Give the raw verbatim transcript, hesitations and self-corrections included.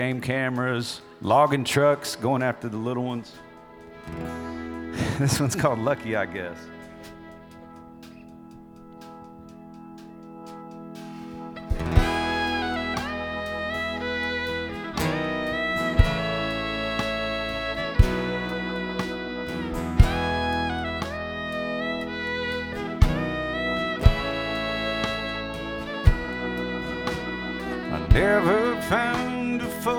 game cameras, logging trucks, going after the little ones. This one's called Lucky, I guess. I never found